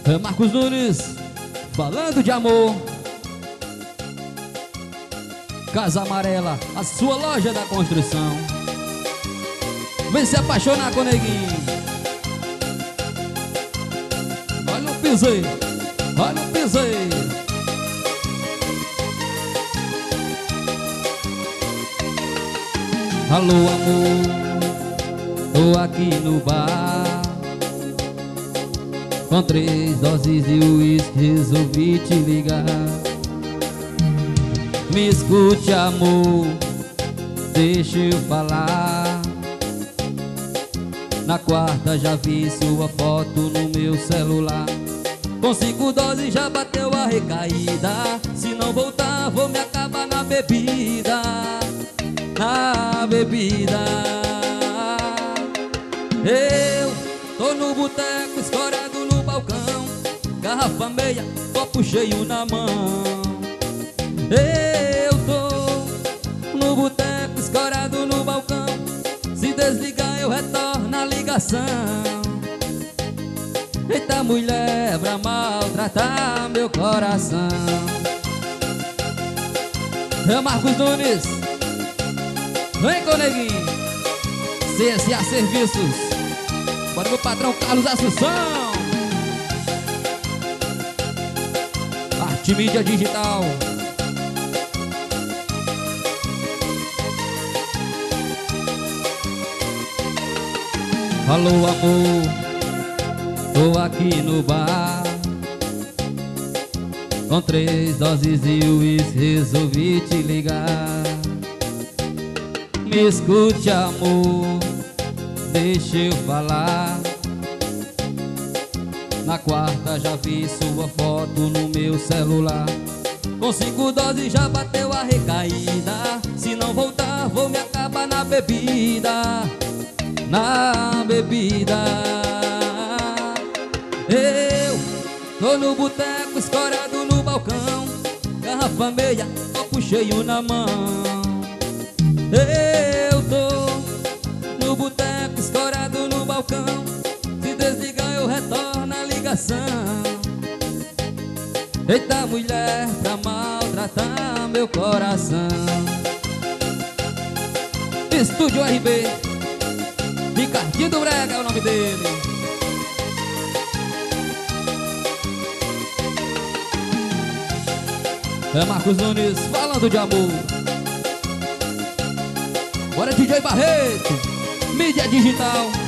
É Marcos Nunes, falando de amor. Casa Amarela, a sua loja da construção. Vem se apaixonar com o neguinho. Olha o piseiro, olha o piseiro. Alô amor, tô aqui no bar com 3 doses de uísque, resolvi te ligar. Me escute amor, deixa eu falar. Na quarta já vi sua foto no meu celular. Com 5 doses já bateu a recaída. Se não voltar vou me acabar na bebida. Na bebida. Eu tô no boteco, escorado no balcão, garrafa meia, copo cheio na mão. Eu tô no boteco, escorado no balcão, se desligar eu retorno a ligação. Eita mulher pra maltratar meu coração. É Marcos Nunes, vem com o neguinho. CSA Serviços, bora meu patrão Carlos Assunção. Arte Mídia Digital. Alô amor, tô aqui no bar com 3 doses de uísque, resolvi te ligar. Me escute amor, deixa eu falar. Na quarta já vi sua foto no meu celular. Com 5 doses já bateu a recaída. Se não voltar vou me acabar na bebida. Na bebida. Eu tô no boteco, escorado no balcão, garrafa meia, copo cheio na mão. Eu tô no boteco, escorado no balcão, se desligar eu retorno a ligação. Eita mulher pra maltratar meu coração. Estúdio RB, Ricardinho do Brega é o nome dele. É Marcos Nunes, falando de amor. Bora DJ Barreto, Mídia Digital.